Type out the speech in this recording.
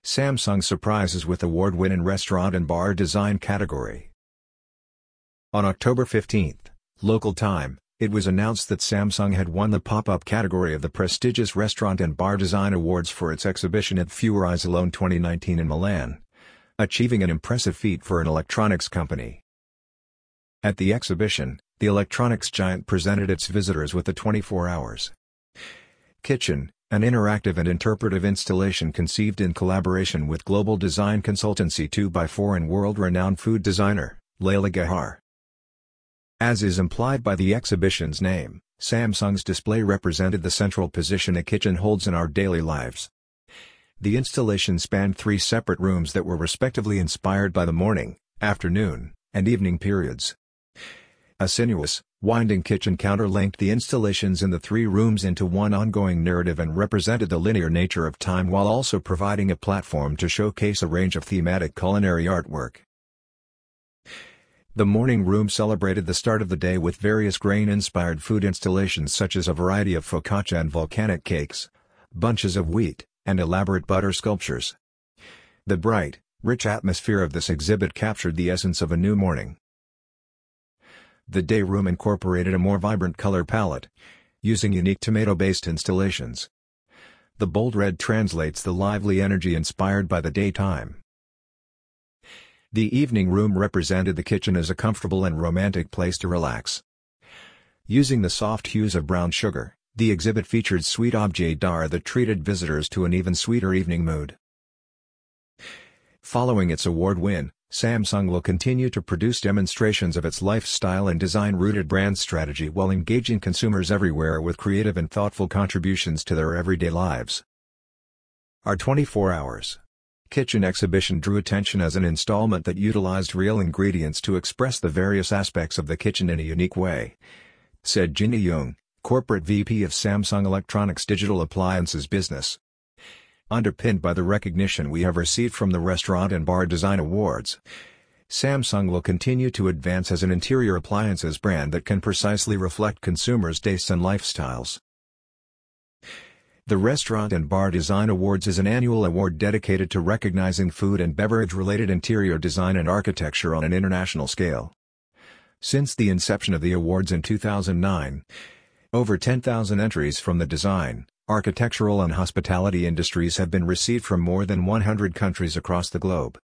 Samsung surprises with award win in restaurant and bar design category. On October 15, local time, it was announced that Samsung had won the pop-up category of the prestigious Restaurant and Bar Design Awards for its exhibition at Fure Eyes Alone 2019 in Milan, achieving an impressive feat for an electronics company. At the exhibition, the electronics giant presented its visitors with the 24 Hours Kitchen, an interactive and interpretive installation conceived in collaboration with global design consultancy 2x4 and world-renowned food designer, Laila Gahar. As is implied by the exhibition's name, Samsung's display represented the central position a kitchen holds in our daily lives. The installation spanned 3 separate rooms that were respectively inspired by the morning, afternoon, and evening periods. A sinuous, winding kitchen counter-linked the installations in the 3 rooms into one ongoing narrative and represented the linear nature of time while also providing a platform to showcase a range of thematic culinary artwork. The morning room celebrated the start of the day with various grain-inspired food installations such as a variety of focaccia and volcanic cakes, bunches of wheat, and elaborate butter sculptures. The bright, rich atmosphere of this exhibit captured the essence of a new morning. The day room incorporated a more vibrant color palette, using unique tomato-based installations. The bold red translates the lively energy inspired by the daytime. The evening room represented the kitchen as a comfortable and romantic place to relax. Using the soft hues of brown sugar, the exhibit featured sweet objets d'art that treated visitors to an even sweeter evening mood. Following its award win, Samsung will continue to produce demonstrations of its lifestyle and design-rooted brand strategy while engaging consumers everywhere with creative and thoughtful contributions to their everyday lives. Our 24 Hours Kitchen exhibition drew attention as an installment that utilized real ingredients to express the various aspects of the kitchen in a unique way, said Ginny Young, Corporate VP of Samsung Electronics Digital Appliances Business. Underpinned by the recognition we have received from the Restaurant and Bar Design Awards, Samsung will continue to advance as an interior appliances brand that can precisely reflect consumers' tastes and lifestyles. The Restaurant and Bar Design Awards is an annual award dedicated to recognizing food and beverage-related interior design and architecture on an international scale. Since the inception of the awards in 2009, over 10,000 entries from the design, architectural and hospitality industries have been received from more than 100 countries across the globe.